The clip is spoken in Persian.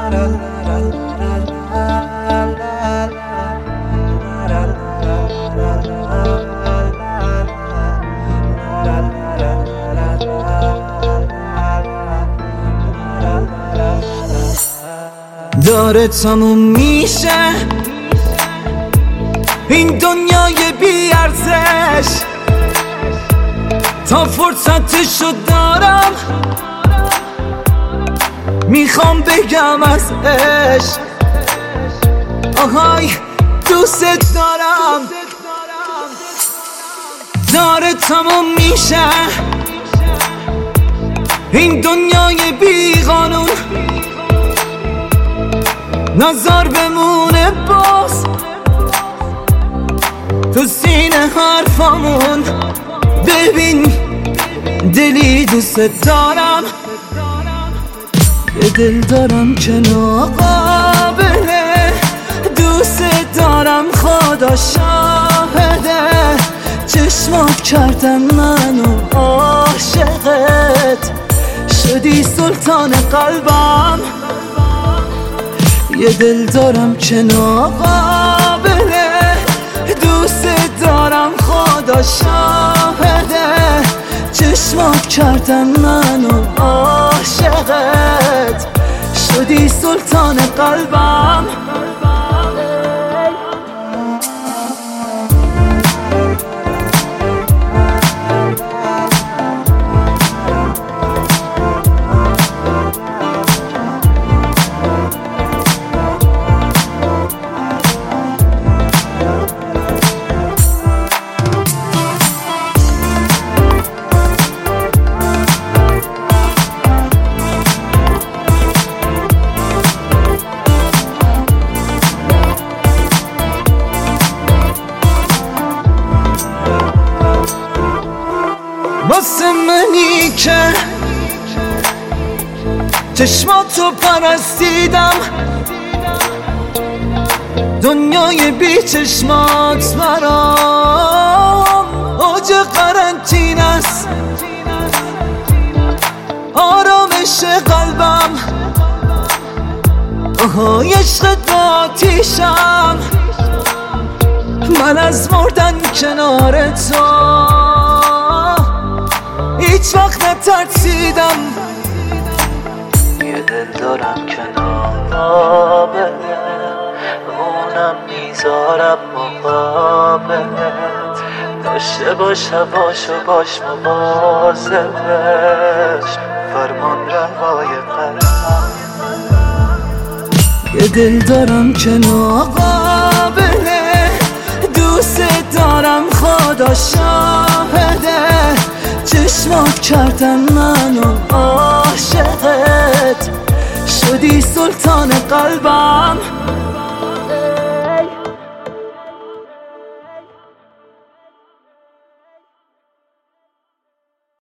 داره تموم میشه این دنیای بی ارزش، تا فرصتشو دارم میخوام بگم از عشق. آهای دوست دارم. داره تموم میشه این دنیای بی قانون، نظر بمونه باز تو سینه حرفامون. ببین دلی دوست دارم، یه دل دارم که ناقابله. دوست دارم خدا شاهده، چشمات کردن منو عاشقت، شدی سلطان قلبم. یه دل دارم که ناقابله، دوست دارم خدا شاهده، چشمات کردن منو عاشقت، شدی سلطان قلبم. واسه منی که چشماتو پرستیدم، دنیای بی چشمات برام اوج قرنطین است، آرامش قلبم. آهای عشقت آتیشم، من از مردن کنار تو هیچ وقت نترسیدم. یه دل دارم که ناقابله، اونم میذارم مقابلت، داشته باش هواشو باش مواظبش، فرمان روای قلبم. یه دل دارم که ناقابله، دوست دارم خدا شاهده، چشمات کردن منو عاشقت، شدی سلطان قلبم.